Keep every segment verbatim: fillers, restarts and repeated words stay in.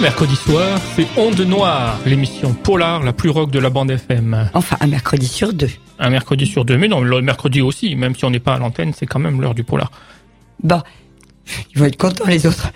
mercredi soir, c'est Onde Noire, l'émission polar la plus rock de la bande F M. Enfin, un mercredi sur deux. Un mercredi sur deux, mais non, le mercredi aussi, même si on n'est pas à l'antenne, c'est quand même l'heure du polar. Bon, ils vont être contents les autres.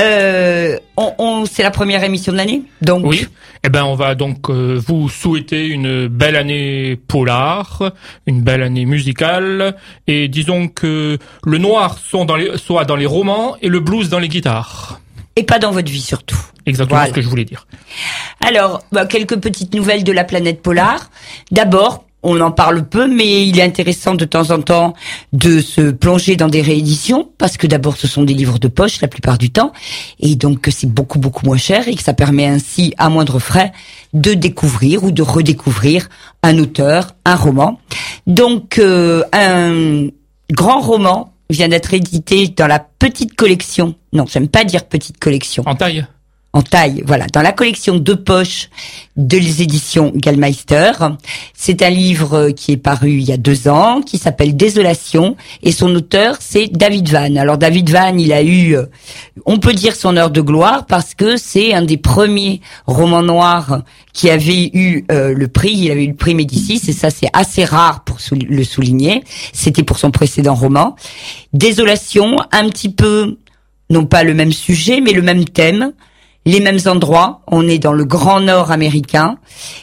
Euh, on, on, c'est la première émission de l'année, donc. Oui. Eh ben, on va donc euh, vous souhaiter une belle année polar, une belle année musicale, et disons que le noir sont dans les, soit dans les romans et le blues dans les guitares. Et pas dans votre vie surtout. Exactement voilà. Ce que je voulais dire. Alors, bah, quelques petites nouvelles de la planète polar. D'abord, on en parle peu, mais il est intéressant de temps en temps de se plonger dans des rééditions, parce que d'abord ce sont des livres de poche la plupart du temps, et donc que c'est beaucoup beaucoup moins cher, et que ça permet ainsi, à moindre frais, de découvrir ou de redécouvrir un auteur, un roman. Donc, euh, un grand roman vient d'être édité dans la petite collection, non, j'aime pas dire petite collection. En taille En taille, voilà, dans la collection de poche de les éditions Gallmeister. C'est un livre qui est paru il y a deux ans, qui s'appelle Désolation, et son auteur, c'est David Vann. Alors David Vann, il a eu, on peut dire son heure de gloire, parce que c'est un des premiers romans noirs qui avait eu euh, le prix, il avait eu le prix Médicis, et ça c'est assez rare pour sou- le souligner. C'était pour son précédent roman. Désolation, un petit peu, non pas le même sujet, mais le même thème. Les mêmes endroits, on est dans le grand nord américain,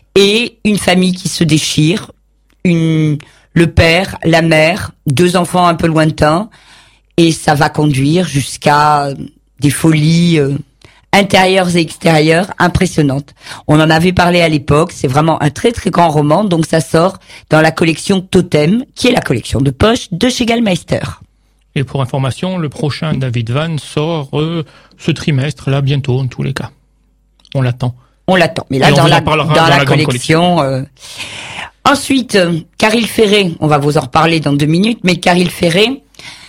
et une famille qui se déchire, une, le père, la mère, deux enfants un peu lointains, et ça va conduire jusqu'à des folies euh, intérieures et extérieures impressionnantes. On en avait parlé à l'époque, c'est vraiment un très très grand roman, donc ça sort dans la collection Totem, qui est la collection de poche de chez Gallmeister. Et pour information, le prochain David Vann sort euh, ce trimestre, là, bientôt, en tous les cas. On l'attend. On l'attend. Mais là, dans la, dans, dans la, la collection... collection. Euh... Ensuite, euh, Caril Ferré, on va vous en reparler dans deux minutes, mais Caril Ferré,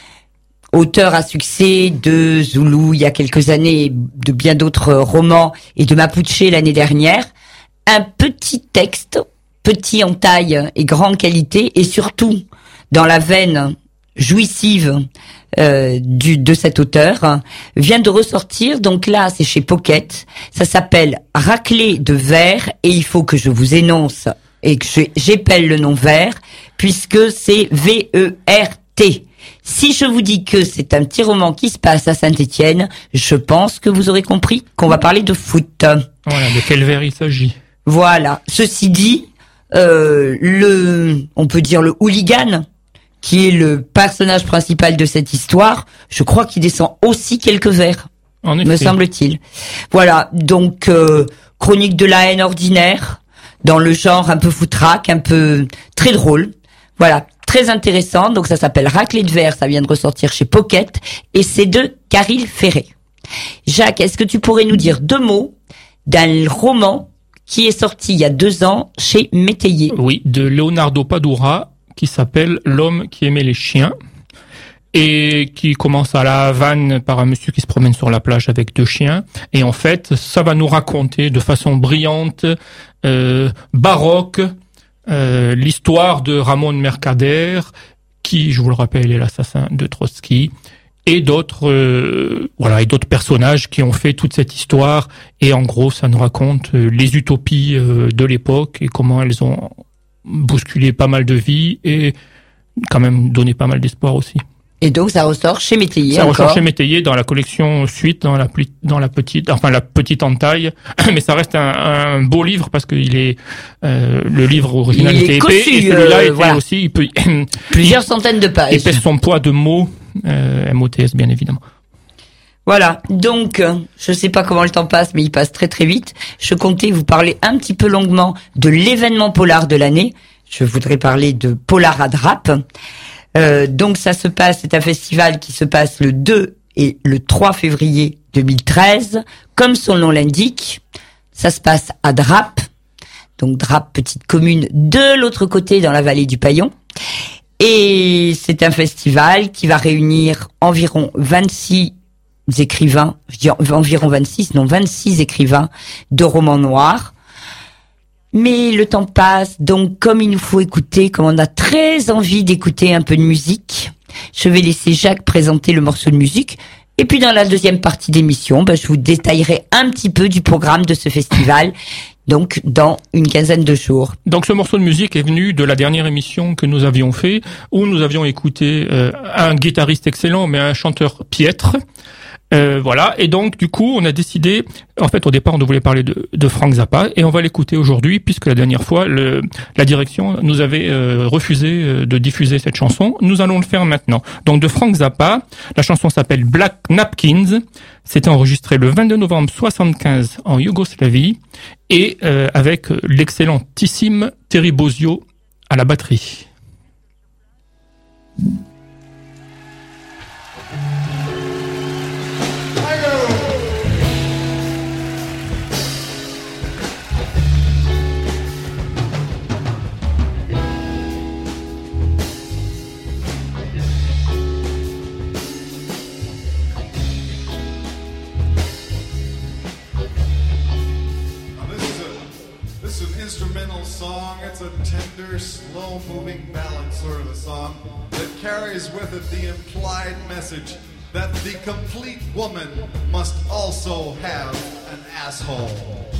auteur à succès de Zulu il y a quelques années, de bien d'autres romans, et de Mapuche l'année dernière, un petit texte, petit en taille et grande qualité, et surtout dans la veine jouissive euh, du de cet auteur, vient de ressortir. Donc là, c'est chez Pocket. Ça s'appelle Raclée de verre, et il faut que je vous énonce et que je, j'épelle le nom vert, puisque c'est V E R T. Si je vous dis que c'est un petit roman qui se passe à Saint-Étienne, je pense que vous aurez compris qu'on va parler de foot. Voilà, de quel verre il s'agit. Voilà. Ceci dit, euh, le, on peut dire le hooligan, qui est le personnage principal de cette histoire, je crois qu'il descend aussi quelques vers, me semble-t-il. Voilà, donc euh, chronique de la haine ordinaire, dans le genre un peu foutraque, un peu très drôle. Voilà, très intéressant. Donc ça s'appelle Raclée de verre, ça vient de ressortir chez Pocket, et c'est de Caril Ferré. Jacques, est-ce que tu pourrais nous dire deux mots d'un roman qui est sorti il y a deux ans chez Métayer? Oui, de Leonardo Padura, qui s'appelle L'homme qui aimait les chiens, et qui commence à la Havane par un monsieur qui se promène sur la plage avec deux chiens. Et en fait, ça va nous raconter de façon brillante, euh, baroque, euh, l'histoire de Ramon Mercader, qui, je vous le rappelle, est l'assassin de Trotsky, et d'autres, euh, voilà, et d'autres personnages qui ont fait toute cette histoire. Et en gros, ça nous raconte euh, les utopies euh, de l'époque et comment elles ont bousculer pas mal de vies et quand même donner pas mal d'espoir aussi. Et donc ça ressort chez Métayer. Ça encore. ressort chez Métayer dans la collection Suite, dans la dans la petite, enfin la petite en taille, mais ça reste un, un beau livre parce que il est euh, le livre original il était épais, cossu, et celui-là euh, était voilà. aussi il peut plusieurs centaines de pages. Il pèse son poids de mots, euh, M O T S bien évidemment. Voilà, donc je sais pas comment le temps passe, mais il passe très très vite. Je comptais vous parler un petit peu longuement de l'événement polar de l'année. Je voudrais parler de Polar à Drape. Euh, donc ça se passe, c'est un festival qui se passe le deux et le trois février deux mille treize. Comme son nom l'indique, ça se passe à Drape. Donc Drape, petite commune de l'autre côté dans la vallée du Paillon. Et c'est un festival qui va réunir environ vingt-six écrivains, je dis environ vingt-six, non vingt-six écrivains de romans noirs. Mais le temps passe, donc comme il nous faut écouter, comme on a très envie d'écouter un peu de musique, je vais laisser Jacques présenter le morceau de musique. Et puis dans la deuxième partie d'émission, ben, je vous détaillerai un petit peu du programme de ce festival, donc dans une quinzaine de jours. Donc ce morceau de musique est venu de la dernière émission que nous avions fait, où nous avions écouté euh, un guitariste excellent, mais un chanteur piètre. Euh, voilà, et donc du coup on a décidé, en fait au départ on voulait parler de, de Frank Zappa, et on va l'écouter aujourd'hui puisque la dernière fois le, la direction nous avait euh, refusé euh, de diffuser cette chanson. Nous allons le faire maintenant. Donc de Frank Zappa, la chanson s'appelle Black Napkins, c'était enregistré le vingt-deux novembre soixante-quinze en Yougoslavie, et euh, avec l'excellentissime Terry Bozzio à la batterie. Instrumental song. It's a tender, slow-moving ballad sort of a song that carries with it the implied message that the complete woman must also have an asshole.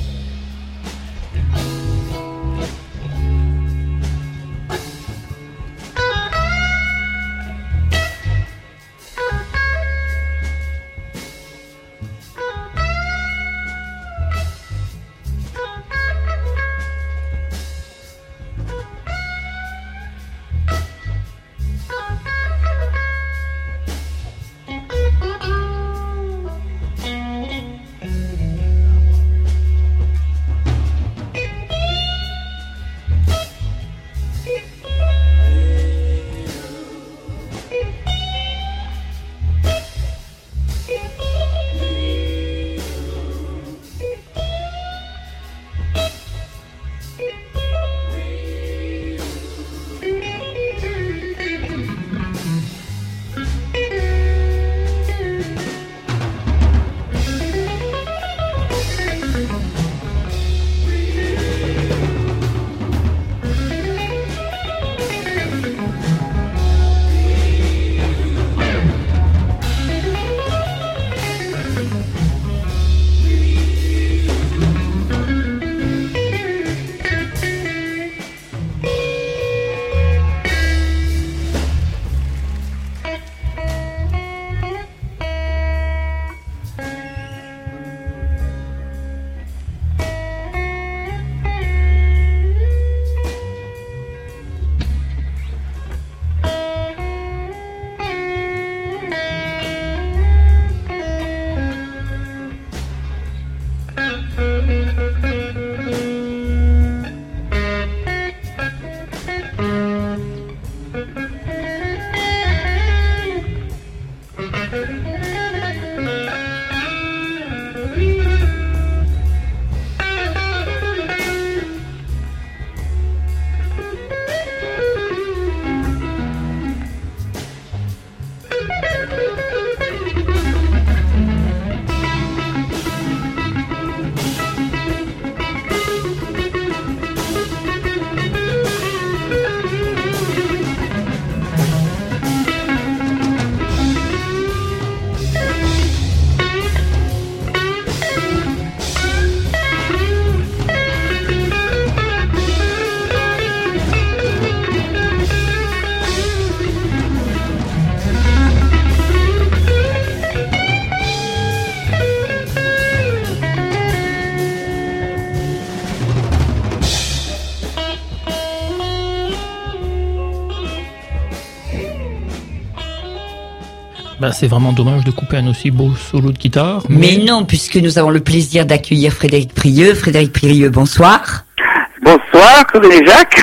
Ben, c'est vraiment dommage de couper un aussi beau solo de guitare. Mais, mais non, puisque nous avons le plaisir d'accueillir Frédéric Prieux. Frédéric Prieux, bonsoir. Bonsoir, Claude et Jacques.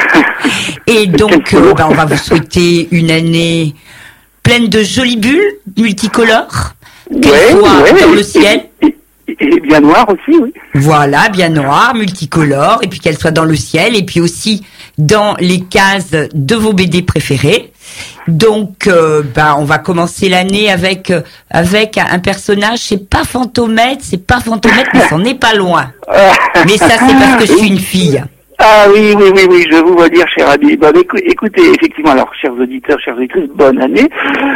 Et donc, euh, ben, on va vous souhaiter une année pleine de jolies bulles multicolores, qu'elles ouais, soient ouais, dans et, le ciel. Et, et, et bien noir aussi, oui. Voilà, bien noir, multicolores, et puis qu'elles soient dans le ciel, et puis aussi dans les cases de vos B D préférés. Donc, euh, ben, on va commencer l'année avec euh, avec un personnage. C'est pas Fantomètre, c'est pas Fantomètre, mais c'en est pas loin. Mais ça, c'est parce que je suis une fille. Ah oui, oui, oui, oui, je vous vois dire, cher ami. Bon, écoutez, effectivement, alors, chers auditeurs, chères auditrices, bonne année.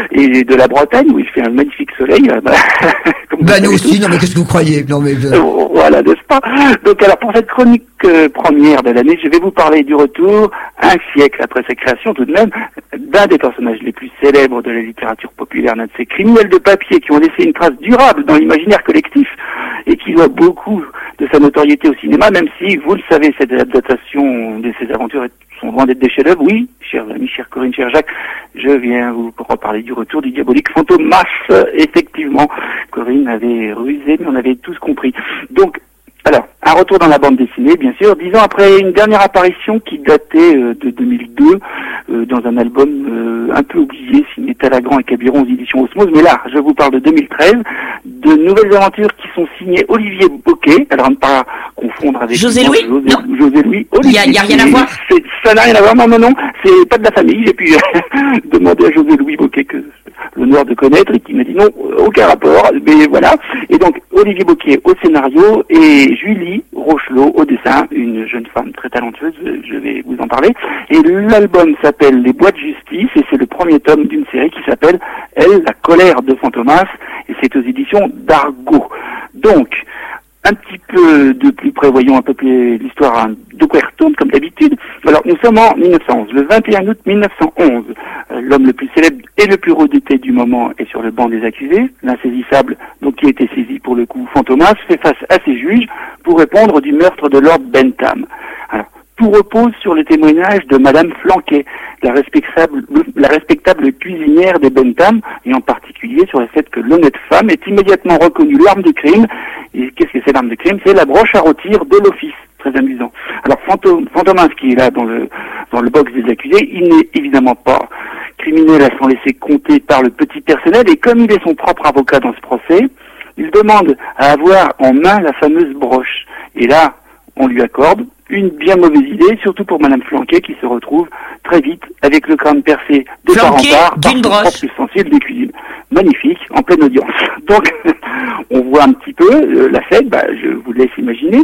et de la Bretagne où il fait un magnifique soleil. Euh, bah, comme Bah vous nous savez aussi, tous. non mais qu'est-ce que vous croyez? Non mais... Euh, Voilà, n'est-ce pas? Donc alors pour cette chronique euh, première de l'année, je vais vous parler du retour, un siècle après sa création tout de même, d'un des personnages les plus célèbres de la littérature populaire, l'un de ces criminels de papier qui ont laissé une trace durable dans l'imaginaire collectif et qui doit beaucoup de sa notoriété au cinéma, même si, vous le savez, cette adaptation de ses aventures sont loin d'être des chefs-d'œuvre. Oui, chers amis, chers Corinne, chers Jacques, je viens vous reparler du retour du diabolique Fantomas. Effectivement, Corinne avait rusé, mais on avait tous compris. Donc, alors, un retour dans la bande dessinée, bien sûr, dix ans après une dernière apparition qui datait euh, de deux mille deux, euh, dans un album euh, un peu oublié, signé Talagrand et Cabiron aux éditions Osmose, mais là, je vous parle de deux mille treize, de nouvelles aventures qui sont signées Olivier Bocquet, alors à ne pas confondre avec... José Louis José, Non. José Louis. Il y a- il y a rien à voir. C'est- Ça n'a rien à voir, non, non, non, c'est pas de la famille, j'ai pu demander à José Louis Bocquet que l'honneur de connaître et qui m'a dit non, aucun rapport, mais voilà. Et donc Olivier Bocquet au scénario et Julie Rochelot au dessin, une jeune femme très talentueuse, je vais vous en parler. Et l'album s'appelle Les Bois de Justice et c'est le premier tome d'une série qui s'appelle Elle, la colère de Fantomas et c'est aux éditions d'Argo. Donc, un petit peu de plus près, voyons un peu plus l'histoire de quoi elle retourne, comme d'habitude. Alors, nous sommes en mille neuf cent onze, le vingt et un août mille neuf cent onze. Euh, l'homme le plus célèbre et le plus redouté du moment est sur le banc des accusés. L'insaisissable, donc qui a été saisi pour le coup, Fantomas, fait face à ses juges pour répondre du meurtre de Lord Bentham. Alors, tout repose sur le témoignage de Madame Flanquet, la respectable, la respectable cuisinière des Bentham, et en particulier sur le fait que l'honnête femme est immédiatement reconnue l'arme du crime. Et qu'est-ce que c'est l'arme du crime? C'est la broche à rôtir de l'office. Très amusant. Alors Fantom, Fantomas, qui est là dans le dans le box des accusés, il n'est évidemment pas criminel à s'en laisser compter par le petit personnel, et comme il est son propre avocat dans ce procès, il demande à avoir en main la fameuse broche. Et là, on lui accorde une bien mauvaise idée, surtout pour Madame Flanquet qui se retrouve très vite avec le crâne percé de part en Flanqué part par d'une son broche. propre ustensile de cuisine. Magnifique, en pleine audience. Donc, on voit un petit peu euh, la fête, bah, je vous laisse imaginer.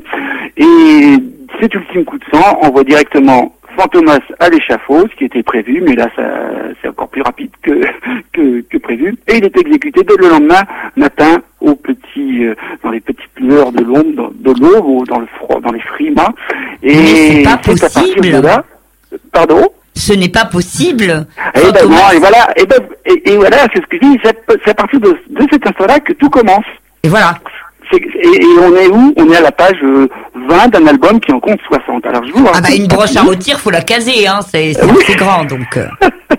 Et cet ultime coup de sang envoie directement Fantomas à l'échafaud, ce qui était prévu, mais là, ça, c'est encore plus rapide que, que, que prévu. Et il est exécuté dès le lendemain matin au petit, euh, dans les petites lueurs de l'ombre, dans, de l'aube, ou dans le froid, dans les frimas. Et Mais c'est pas à partir possible. de là, pardon? Ce n'est pas possible. Eh ben Fantomas. non, et voilà, et, ben, et, et voilà, c'est ce que je dis, c'est, c'est à partir de, de cet instant-là que tout commence. Et voilà. C'est- et, et on est où? On est à la page euh, vingt d'un album qui en compte soixante. Alors je vous Ah bah raconte- une broche à rôtir, faut la caser, hein. C'est c'est Oui. assez grand, donc. euh.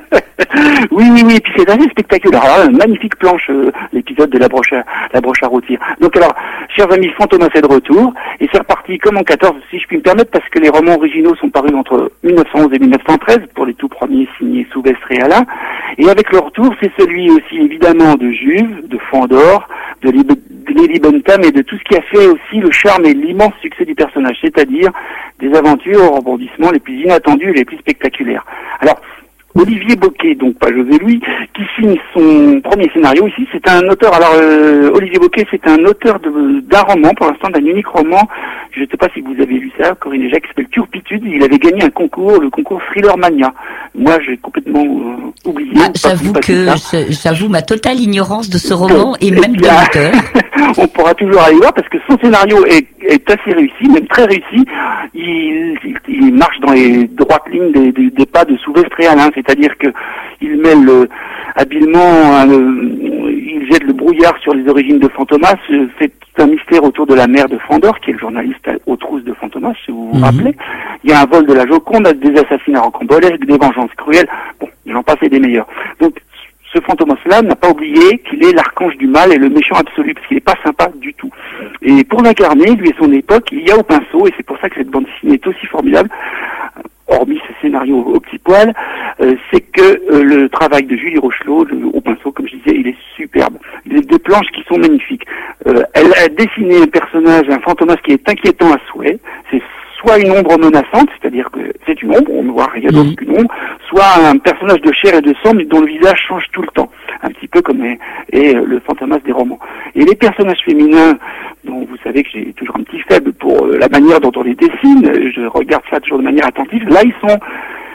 Oui, oui, oui, et puis c'est assez spectaculaire. Alors là, une magnifique planche, euh, l'épisode de la broche à, la broche à rôtir. Donc alors, chers amis, Fantomas est de retour, et c'est reparti comme en quatorze, si je puis me permettre, parce que les romans originaux sont parus entre mille neuf cent onze et mille neuf cent treize, pour les tout premiers signés Souvestre et Alain, et avec le retour, c'est celui aussi évidemment de Juve, de Fandor, de Lib- de Lady Bentham et de tout ce qui a fait aussi le charme et l'immense succès du personnage, c'est-à-dire des aventures aux rebondissements les plus inattendus et les plus spectaculaires. Alors, Olivier Bocquet, donc pas José Louis, qui signe son premier scénario ici. C'est un auteur, alors euh, Olivier Bocquet, c'est un auteur de- d'un roman, pour l'instant d'un unique roman. Je ne sais pas si vous avez lu ça, Corinne et Jacques, qui s'appelle Turpitude. Il avait gagné un concours, le concours Thriller Mania. Moi, j'ai complètement euh, oublié. Ah, pas j'avoue pu passer que ça. je- j'avoue ma totale ignorance de ce roman et Eh même de bien, l'auteur. on pourra toujours aller voir parce que son scénario est, est assez réussi, même très réussi. Il, il, il marche dans les droites lignes des, des, des pas de Souvestre et Alain, c'est-à-dire que il mêle euh, habilement, euh, il jette le brouillard sur les origines de Fantomas, euh, fait tout un mystère autour de la mère de Fandor, qui est le journaliste aux trousses de Fantomas, si vous vous Mhm. rappelez. Il y a un vol de la Joconde, des assassinats rocambolesques, des vengeances cruelles. Bon, j'en passe et des meilleurs. Donc, ce Fantomas-là n'a pas oublié qu'il est l'archange du mal et le méchant absolu, parce qu'il n'est pas sympa du tout. Et pour l'incarner, lui et son époque, il y a au pinceau, et c'est pour ça que cette bande dessinée est aussi formidable, hormis ce scénario au petit poil, euh, c'est que euh, le travail de Julie Rochelot, le- au pinceau, comme je disais, il est superbe. Il y a des planches qui sont magnifiques. Euh, elle a dessiné un personnage, un Fantomas qui est inquiétant à souhait. C'est soit une ombre menaçante, c'est-à-dire que c'est une ombre, on ne voit rien d'autre Mhm. qu'une ombre, soit un personnage de chair et de sang, mais dont le visage change tout le temps, un petit peu comme est, est, euh, le Fantomas des romans. Et les personnages féminins, dont vous savez que j'ai toujours un petit faible pour euh, la manière dont on les dessine, euh, je regarde ça toujours de manière attentive, là ils sont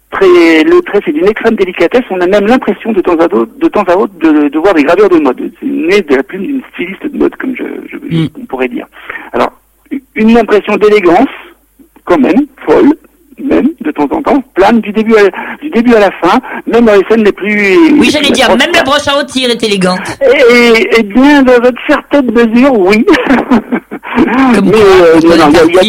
très, le trait, c'est d'une extrême délicatesse. On a même l'impression de temps à autre, de temps à autre, de, de voir des gravures de mode. C'est né de la plume d'une styliste de mode, comme je, je mm. on pourrait dire. Alors, une impression d'élégance, quand même, folle, même, de temps en temps, plane du début à, du début à la fin, même dans les scènes les plus... Oui, j'allais dire, même la broche à rôtir est élégante. Et, et bien, dans une certaine mesure, oui. Comme mais, quoi, euh, non, non, il y a,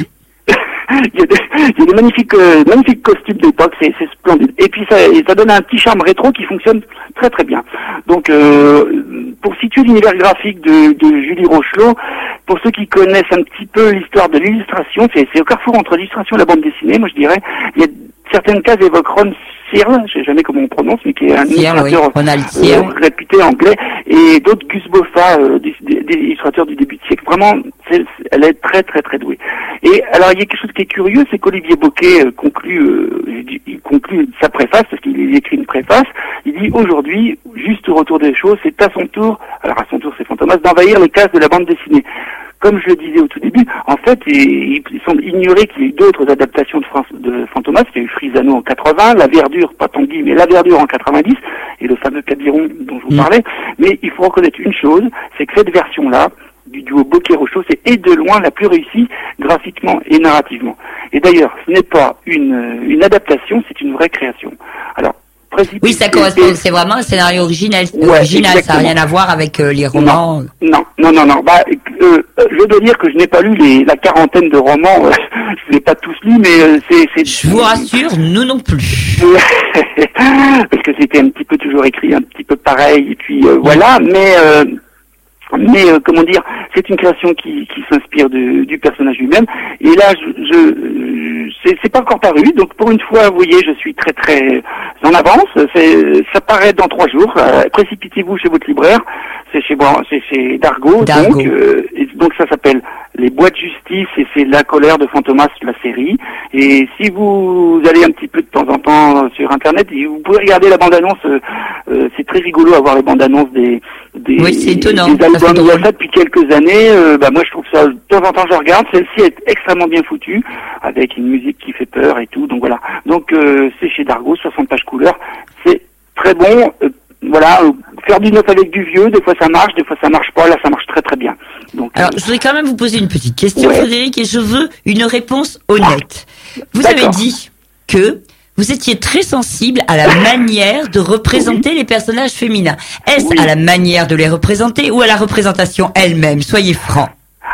il y a des, il y a des magnifiques, euh, magnifiques costumes d'époque, c'est, c'est splendide. Et puis ça, et ça donne un petit charme rétro qui fonctionne très très bien. Donc, euh, pour situer l'univers graphique de, de Julie Rochelot, pour ceux qui connaissent un petit peu l'histoire de l'illustration, c'est, c'est au carrefour entre l'illustration et la bande dessinée, moi je dirais. Il y a certaines cases évoquent Ron Searle, je sais jamais comment on prononce, mais qui est un Searle, illustrateur oui. euh, réputé anglais, et d'autres Gus Boffa, euh, des, des, des illustrateurs du début de siècle. Vraiment, c'est, c'est, elle est très très très douée. Et alors il y a quelque chose qui est curieux, c'est qu'Olivier Bocquet euh, conclut, euh, il conclut sa préface, parce qu'il écrit une préface, il dit aujourd'hui, juste au retour des choses, c'est à son tour, alors à son tour c'est Fantomas, d'envahir les cases de la bande dessinée. Comme je le disais au tout début, en fait, il, il semble ignorer qu'il y a eu d'autres adaptations de, France, de Fantomas. Il y a eu Frisano en quatre-vingts, La Verdure, pas Tanguy, mais La Verdure en quatre-vingt-dix, et le fameux Cabiron dont je vous mmh. parlais. Mais il faut reconnaître une chose, c'est que cette version-là, du duo Bocquet-Rochaud, c'est et de loin la plus réussie, graphiquement et narrativement. Et d'ailleurs, ce n'est pas une, une adaptation, c'est une vraie création. Alors, oui, ça correspond, c'est vraiment un scénario original, ouais, original, ça n'a rien à voir avec euh, les romans. Non, non, non, non. Bah, euh, je dois dire que je n'ai pas lu les, la quarantaine de romans, euh, je ne les ai pas tous lus, mais euh, c'est, c'est... Je vous rassure, nous non plus. Parce que c'était un petit peu toujours écrit, un petit peu pareil, et puis euh, voilà, mais... Euh, Mais euh, comment dire, c'est une création qui, qui s'inspire de, du personnage lui-même. Et là, je, je c'est, c'est pas encore paru. Donc pour une fois, vous voyez, je suis très très en avance. C'est, ça paraît dans trois jours. Euh, précipitez-vous chez votre libraire. C'est chez c'est chez Dargaud. Dargaud. Donc, euh, et donc ça s'appelle Les Bois de Justice et c'est La Colère de Fantomas, la série. Et si vous allez un petit peu de temps en temps sur Internet, vous pouvez regarder la bande-annonce. Euh, euh, c'est très rigolo à voir les bandes-annonces des des, oui, c'est étonnant. des albums il y a ça depuis quelques années. Euh, bah moi je trouve ça de temps en temps je regarde. Celle-ci est extrêmement bien foutue avec une musique qui fait peur et tout. Donc voilà. Donc euh, c'est chez Dargaud, soixante pages couleurs. C'est très bon. Euh, voilà, euh, faire du neuf avec du vieux, des fois ça marche, des fois ça marche pas. Là ça marche très très bien. Donc alors euh, je voudrais quand même vous poser une petite question, ouais. Frédéric, et je veux une réponse honnête. Vous D'accord. avez dit que vous étiez très sensible à la manière de représenter oui. les personnages féminins. Est-ce oui. à la manière de les représenter ou à la représentation elle-même? Soyez franc.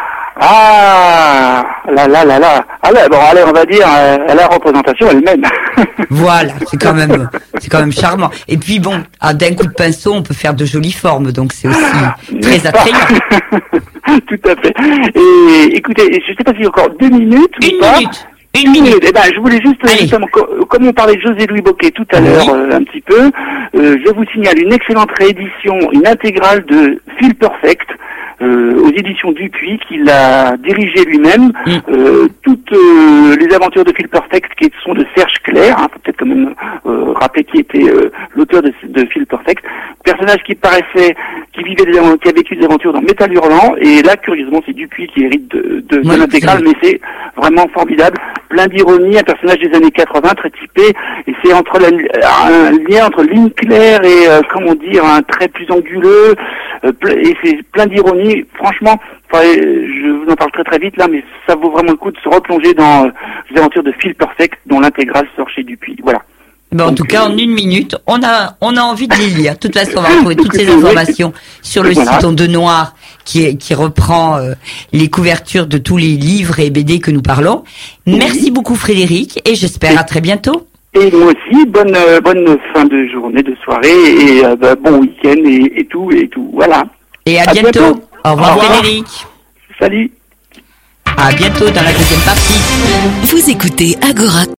Ah, là, là, là, là. Allez, bon, allez, on va dire euh, à la représentation elle-même. Voilà, c'est quand même, c'est quand même charmant. Et puis bon, d'un coup de pinceau, on peut faire de jolies formes, donc c'est aussi ah, très attrayant. Tout à fait. Et écoutez, je sais pas s'il y a encore deux minutes Une ou pas. minute. Une minute. Eh ben, je voulais juste, justement, comme on parlait de José-Louis Bocquet tout à oui. l'heure, euh, un petit peu, euh, je vous signale une excellente réédition, une intégrale de Feel Perfect, euh, aux éditions Dupuis, qu'il a dirigé lui-même, mm. euh, toutes euh, les aventures de Feel Perfect qui sont de Serge Clair, hein, faut peut-être quand même euh, rappeler qui était euh, l'auteur de, de Feel Perfect, personnage qui paraissait, qui vivait des aventures, qui a vécu des aventures dans Métal Hurlant, et là, curieusement, c'est Dupuis qui hérite de, de, ouais, de l'intégrale, mais c'est vraiment formidable. Plein d'ironie, un personnage des années quatre-vingts, très typé, et c'est entre la, un lien entre ligne claire et, euh, comment dire, un trait plus anguleux, euh, et c'est plein d'ironie. Franchement, enfin, je vous en parle très très vite là, mais ça vaut vraiment le coup de se replonger dans euh, les aventures de Feel Perfect, dont l'intégrale sort chez Dupuis. Voilà. Ben, en Donc, tout cas, euh, en une minute, on a, on a envie de les lire. De toute façon, on va retrouver toutes ces informations sur le voilà. site Onde Noire, qui, est, qui reprend euh, les couvertures de tous les livres et B D que nous parlons. Oui. Merci beaucoup, Frédéric, et j'espère et, à très bientôt. Et moi aussi, bonne, euh, bonne fin de journée, de soirée, et euh, bah, bon week-end, et, et tout, et tout. Voilà. Et à, à bientôt. bientôt. Au revoir, Au revoir, Frédéric. Salut. À bientôt dans la deuxième partie. Vous écoutez Agora.